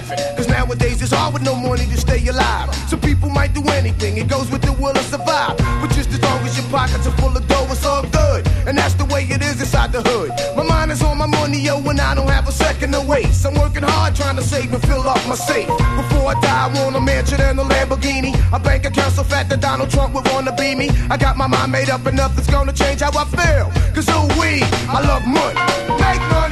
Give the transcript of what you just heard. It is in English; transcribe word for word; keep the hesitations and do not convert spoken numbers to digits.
laughing. Cause nowadays it's hard with no money to stay alive. Some people might do anything, it goes with the will to survive. But just as long as your pockets are full of dough, it's all good. And that's the way it is inside the hood. My mind is on my money, yo, and I don't have a second to waste. I'm working hard trying to save and fill up my safe. Before I die, I want a mansion and a Lamborghini. A bank account so fat that Donald Trump would wanna be me. I got my mind made up and nothing's gonna change how I feel. Cause oh we, I love money. Make money.